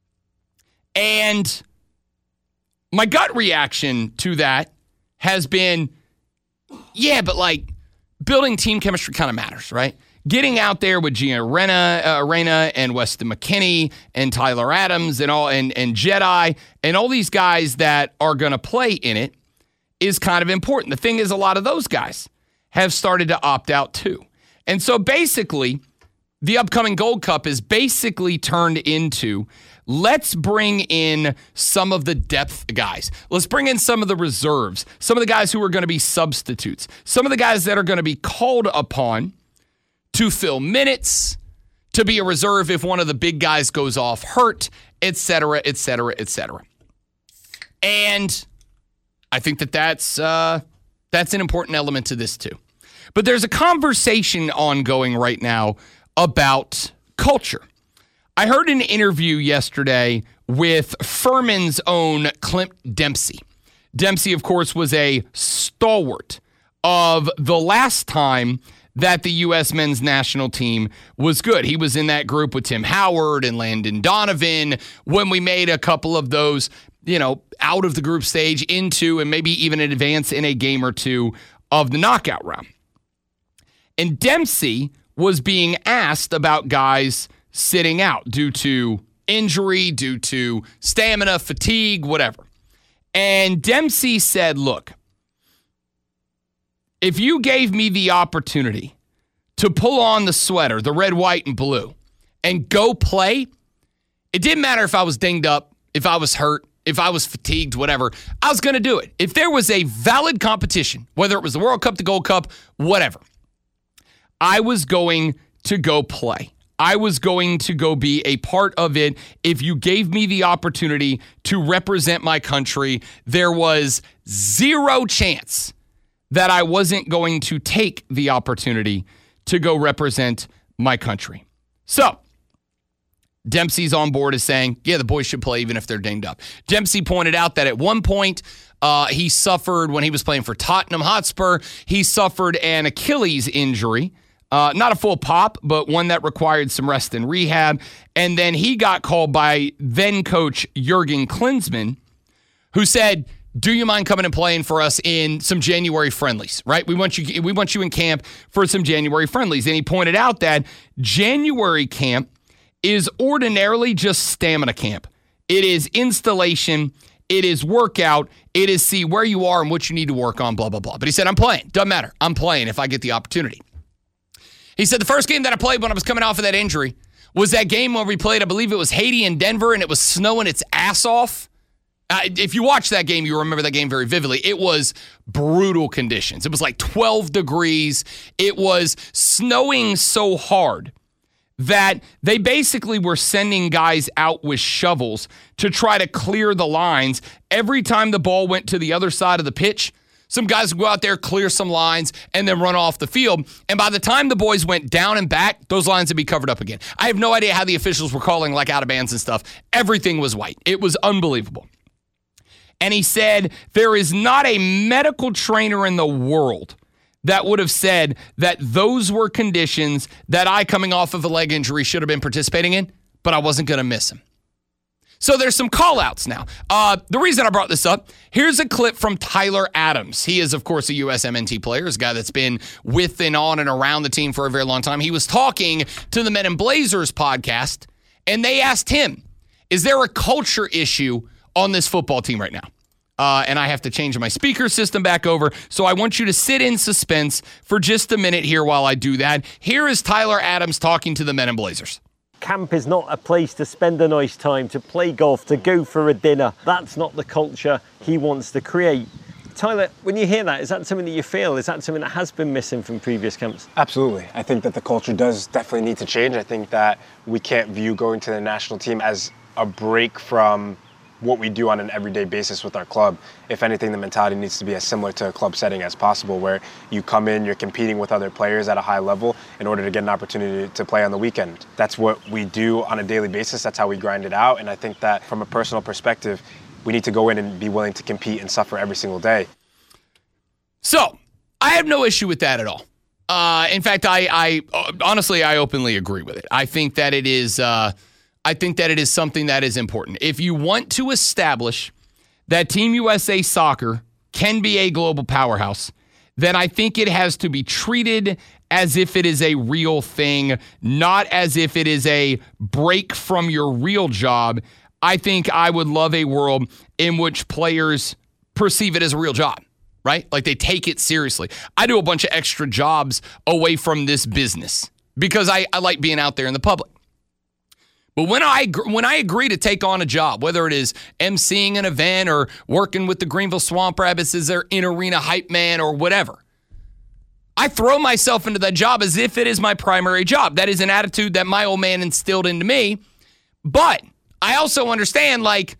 And my gut reaction to that has been, yeah, but like building team chemistry kind of matters, right? Getting out there with Gio Reyna, uh, Reyna and Weston McKennie and Tyler Adams and all and, and Jedi and all these guys that are going to play in it is kind of important. The thing is, a lot of those guys have started to opt out too. And so basically, the upcoming Gold Cup is basically turned into, let's bring in some of the depth guys. Let's bring in some of the reserves, some of the guys who are going to be substitutes, some of the guys that are going to be called upon to fill minutes, to be a reserve if one of the big guys goes off hurt, et cetera, et cetera, et cetera. And I think that that's, uh, that's an important element to this too. But there's a conversation ongoing right now about culture. I heard an interview yesterday with Furman's own Clint Dempsey. Dempsey, of course, was a stalwart of the last time that the U S men's national team was good. He was in that group with Tim Howard and Landon Donovan when we made a couple of those, you know, out of the group stage into and maybe even an advance in a game or two of the knockout round. And Dempsey was being asked about guys sitting out due to injury, due to stamina, fatigue, whatever. And Dempsey said, look, if you gave me the opportunity to pull on the sweater, the red, white, and blue, and go play, it didn't matter if I was dinged up, if I was hurt, if I was fatigued, whatever. I was going to do it. If there was a valid competition, whether it was the World Cup, the Gold Cup, whatever, I was going to go play. I was going to go be a part of it. If you gave me the opportunity to represent my country, there was zero chance that I wasn't going to take the opportunity to go represent my country. So, Dempsey's on board as saying, yeah, the boys should play even if they're dinged up. Dempsey pointed out that at one point, uh, he suffered, when he was playing for Tottenham Hotspur, he suffered an Achilles injury. Uh, not a full pop, but one that required some rest and rehab. And then he got called by then-coach Jurgen Klinsmann, who said, do you mind coming and playing for us in some January friendlies, right? We want you we want you in camp for some January friendlies. And he pointed out that January camp is ordinarily just stamina camp. It is installation. It is workout. It is see where you are and what you need to work on, blah, blah, blah. But he said, I'm playing. Doesn't matter. I'm playing if I get the opportunity. He said the first game that I played when I was coming off of that injury was that game where we played, I believe it was Haiti and Denver, and it was snowing its ass off. Uh, if you watch that game, you remember that game very vividly. It was brutal conditions. It was like twelve degrees. It was snowing so hard that they basically were sending guys out with shovels to try to clear the lines. Every time the ball went to the other side of the pitch, some guys would go out there, clear some lines, and then run off the field. And by the time the boys went down and back, those lines would be covered up again. I have no idea how the officials were calling like out of bounds and stuff. Everything was white. It was unbelievable. And he said there is not a medical trainer in the world that would have said that those were conditions that I, coming off of a leg injury, should have been participating in, but I wasn't going to miss him. So there's some call-outs now. Uh, the reason I brought this up, here's a clip from Tyler Adams. He is, of course, a U S M N T player, a guy that's been with and on and around the team for a very long time. He was talking to the Men in Blazers podcast, and they asked him, is there a culture issue on this football team right now? Uh, and I have to change my speaker system back over. So I want you to sit in suspense for just a minute here while I do that. Here is Tyler Adams talking to the Men in Blazers. Camp is not a place to spend a nice time, to play golf, to go for a dinner. That's not the culture he wants to create. Tyler, when you hear that, is that something that you feel? Is that something that has been missing from previous camps? Absolutely. I think that the culture does definitely need to change. I think that we can't view going to the national team as a break from what we do on an everyday basis with our club. If anything, the mentality needs to be as similar to a club setting as possible, where you come in, you're competing with other players at a high level in order to get an opportunity to play on the weekend. That's what we do on a daily basis. That's how we grind it out. And I think that from a personal perspective, we need to go in and be willing to compete and suffer every single day. So, I have no issue with that at all. Uh, in fact, I, I honestly, I openly agree with it. I think that it is... Uh, I think that it is something that is important. If you want to establish that Team U S A Soccer can be a global powerhouse, then I think it has to be treated as if it is a real thing, not as if it is a break from your real job. I think I would love a world in which players perceive it as a real job, right? Like they take it seriously. I do a bunch of extra jobs away from this business because I, I like being out there in the public. But when I when I agree to take on a job, whether it is emceeing an event or working with the Greenville Swamp Rabbits as their in-arena hype man or whatever, I throw myself into that job as if it is my primary job. That is an attitude that my old man instilled into me. But I also understand, like,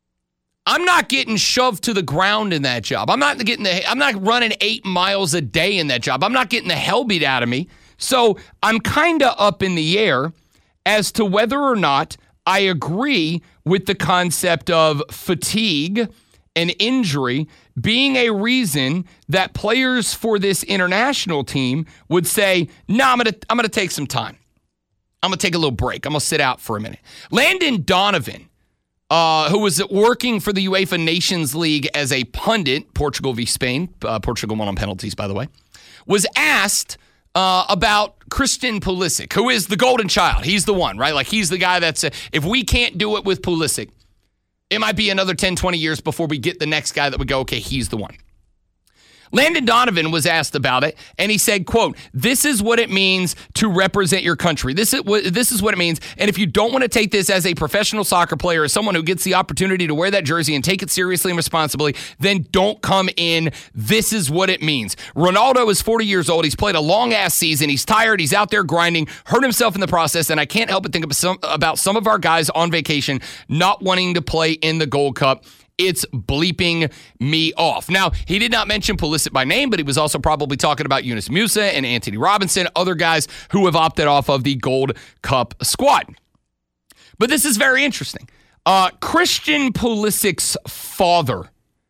I'm not getting shoved to the ground in that job. I'm not getting the, I'm not running eight miles a day in that job. I'm not getting the hell beat out of me. So I'm kind of up in the air as to whether or not I agree with the concept of fatigue and injury being a reason that players for this international team would say, no, nah, I'm going to I'm going to take some time. I'm going to take a little break. I'm going to sit out for a minute. Landon Donovan, uh, who was working for the UEFA Nations League as a pundit, Portugal v. Spain, uh, Portugal won on penalties, by the way, was asked Uh, about Christian Pulisic, who is the golden child. He's the one, right? Like, he's the guy that's, uh, if we can't do it with Pulisic, it might be another ten, twenty years before we get the next guy that would go, okay, he's the one. Landon Donovan was asked about it, and he said, quote, this is what it means to represent your country. This is what, this is what it means, and if you don't want to take this as a professional soccer player, as someone who gets the opportunity to wear that jersey and take it seriously and responsibly, then don't come in. This is what it means. Ronaldo is forty years old. He's played a long-ass season. He's tired. He's out there grinding, hurt himself in the process, and I can't help but think about some, about some of our guys on vacation not wanting to play in the Gold Cup. It's bleeping me off. Now, he did not mention Pulisic by name, but he was also probably talking about Yunus Musa and Anthony Robinson, other guys who have opted off of the Gold Cup squad. But this is very interesting. Uh, Christian Pulisic's father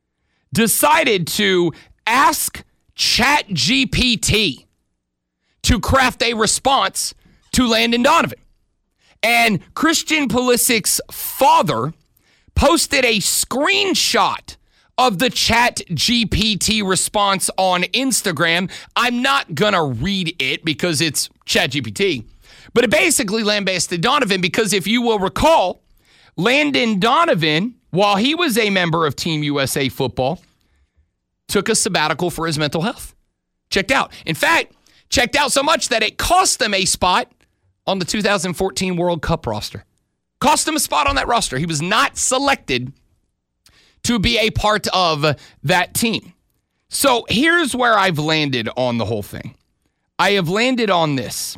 decided to ask ChatGPT to craft a response to Landon Donovan. And Christian Pulisic's father posted a screenshot of the ChatGPT response on Instagram. I'm not going to read it because it's ChatGPT, but it basically lambasted Donovan because if you will recall, Landon Donovan while he was a member of Team U S A Football, took a sabbatical for his mental health. Checked out. In fact, checked out so much that it cost him a spot on the two thousand fourteen World Cup roster. Cost him a spot on that roster. He was not selected to be a part of that team. So here's where I've landed on the whole thing. I have landed on this.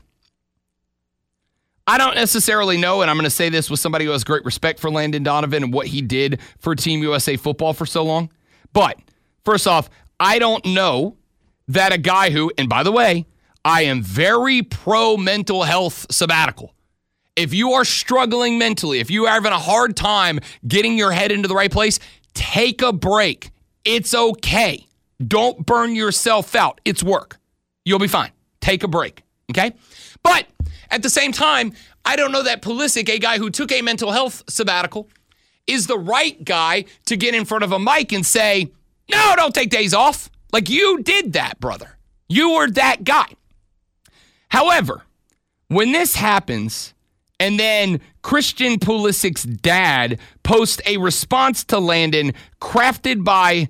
I don't necessarily know, and I'm going to say this with somebody who has great respect for Landon Donovan and what he did for Team U S A Football for so long. But first off, I don't know that a guy who, and by the way, I am very pro mental health sabbatical. If you are struggling mentally, if you are having a hard time getting your head into the right place, take a break. It's okay. Don't burn yourself out. It's work. You'll be fine. Take a break, okay? But at the same time, I don't know that Pulisic, a guy who took a mental health sabbatical, is the right guy to get in front of a mic and say, no, don't take days off. Like, you did that, brother. You were that guy. However, when this happens, and then Christian Pulisic's dad posts a response to Landon crafted by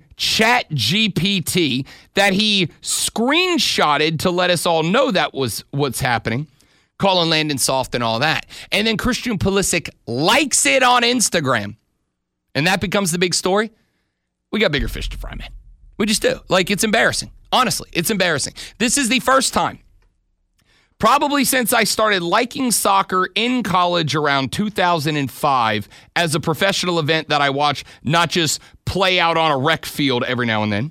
ChatGPT that he screenshotted to let us all know that was what's happening, calling Landon soft and all that. And then Christian Pulisic likes it on Instagram, and that becomes the big story. We got bigger fish to fry, man. We just do. Like, it's embarrassing. Honestly, it's embarrassing. This is the first time, probably since I started liking soccer in college around two thousand five as a professional event that I watch, not just play out on a rec field every now and then.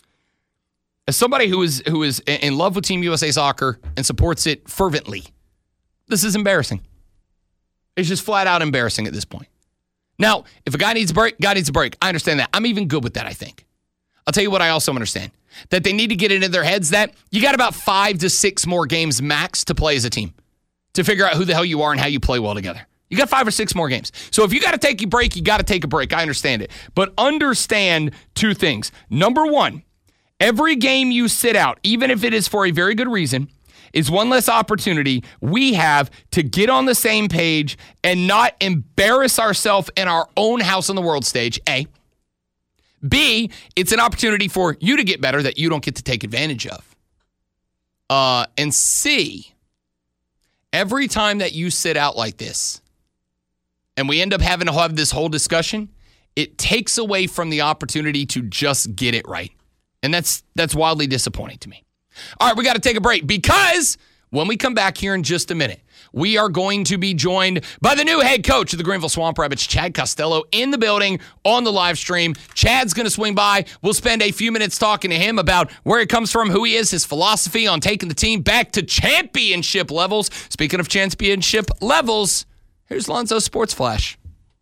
As somebody who is who is in love with Team U S A Soccer and supports it fervently, this is embarrassing. It's just flat out embarrassing at this point. Now, if a guy needs a break, guy needs a break. I understand that. I'm even good with that, I think. I'll tell you what I also understand. That they need to get it into their heads that you got about five to six more games max to play as a team to figure out who the hell you are and how you play well together. You got five or six more games. So if you got to take a break, you got to take a break. I understand it. But understand two things. Number one, every game you sit out, even if it is for a very good reason, is one less opportunity we have to get on the same page and not embarrass ourselves in our own house on the world stage, A. B, it's an opportunity for you to get better that you don't get to take advantage of. Uh, and C, every time that you sit out like this, and we end up having to have this whole discussion, it takes away from the opportunity to just get it right. And that's that's wildly disappointing to me. All right, we got to take a break because when we come back here in just a minute, we are going to be joined by the new head coach of the Greenville Swamp Rabbits, Chad Costello, in the building on the live stream. Chad's going to swing by. We'll spend a few minutes talking to him about where he comes from, who he is, his philosophy on taking the team back to championship levels. Speaking of championship levels, here's Lonzo's Sports Flash.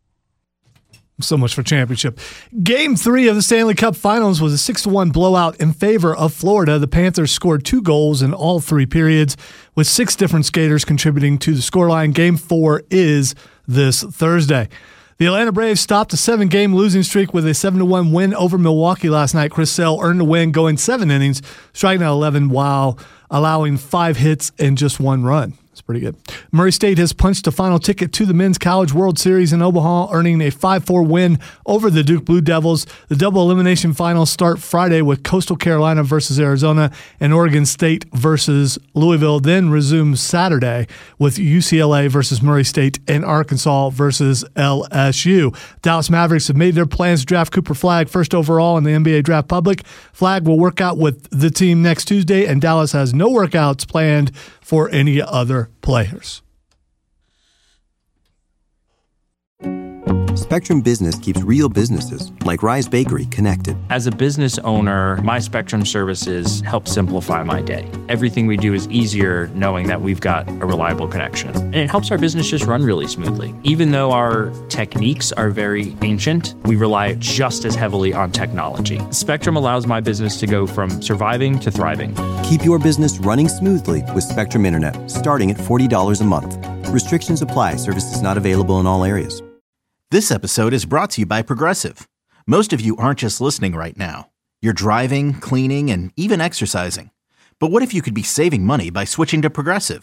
So much for championship. Game three of the Stanley Cup Finals was a six to one blowout in favor of Florida. The Panthers scored two goals in all three periods, with six different skaters contributing to the scoreline. Game four is this Thursday. The Atlanta Braves stopped a seven-game losing streak with a seven to one win over Milwaukee last night. Chris Sale earned the win, going seven innings, striking out eleven while allowing five hits and just one run. It's pretty good. Murray State has punched a final ticket to the Men's College World Series in Omaha, earning a five four win over the Duke Blue Devils. The double elimination finals start Friday with Coastal Carolina versus Arizona and Oregon State versus Louisville, then resume Saturday with U C L A versus Murray State and Arkansas versus L S U. Dallas Mavericks have made their plans to draft Cooper Flagg first overall in the N B A draft public. Flagg will work out with the team next Tuesday, and Dallas has no workouts planned for any other players. Spectrum Business keeps real businesses, like Rise Bakery, connected. As a business owner, my Spectrum services help simplify my day. Everything we do is easier knowing that we've got a reliable connection. And it helps our business just run really smoothly. Even though our techniques are very ancient, we rely just as heavily on technology. Spectrum allows my business to go from surviving to thriving. Keep your business running smoothly with Spectrum Internet, starting at forty dollars a month. Restrictions apply. Services not available in all areas. This episode is brought to you by Progressive. Most of you aren't just listening right now. You're driving, cleaning, and even exercising. But what if you could be saving money by switching to Progressive?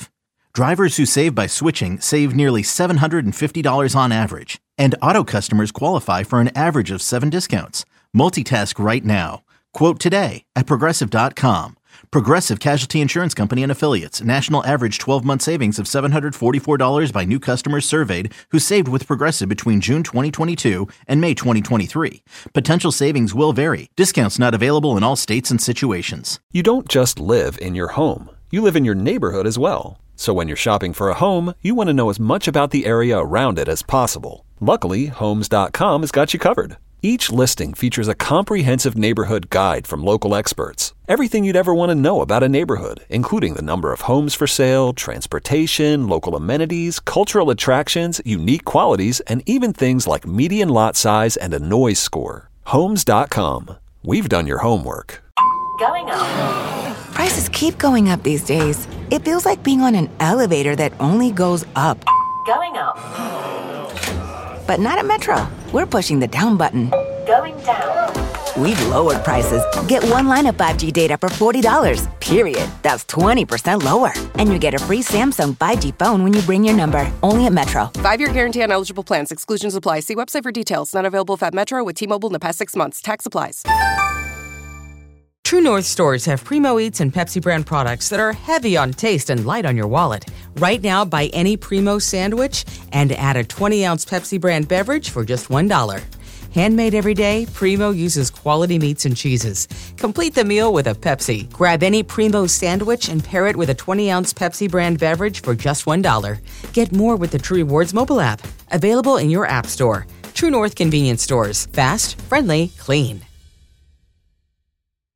Drivers who save by switching save nearly seven hundred fifty dollars on average. And auto customers qualify for an average of seven discounts. Multitask right now. Quote today at Progressive dot com. Progressive Casualty Insurance Company and Affiliates. National average twelve-month savings of seven hundred forty-four dollars by new customers surveyed who saved with Progressive between June twenty twenty-two and May twenty twenty-three. Potential savings will vary. Discounts not available in all states and situations. You don't just live in your home. You live in your neighborhood as well. So when you're shopping for a home, you want to know as much about the area around it as possible. Luckily, Homes dot com has got you covered. Each listing features a comprehensive neighborhood guide from local experts. Everything you'd ever want to know about a neighborhood, including the number of homes for sale, transportation, local amenities, cultural attractions, unique qualities, and even things like median lot size and a noise score. Homes dot com. We've done your homework. Going up. Prices keep going up these days. It feels like being on an elevator that only goes up. Going up. But not at Metro. We're pushing the down button. Going down. We've lowered prices. Get one line of five G data for forty dollars, period. That's twenty percent lower. And you get a free Samsung five G phone when you bring your number. Only at Metro. Five-year guarantee on eligible plans. Exclusions apply. See website for details. Not available at Metro with T-Mobile in the past six months. Tax applies. True North stores have Primo Eats and Pepsi brand products that are heavy on taste and light on your wallet. Right now, buy any Primo sandwich and add a twenty-ounce Pepsi brand beverage for just one dollar. Handmade every day, Primo uses quality meats and cheeses. Complete the meal with a Pepsi. Grab any Primo sandwich and pair it with a twenty-ounce Pepsi brand beverage for just one dollar. Get more with the True Rewards mobile app. Available in your app store. True North convenience stores. Fast, friendly, clean.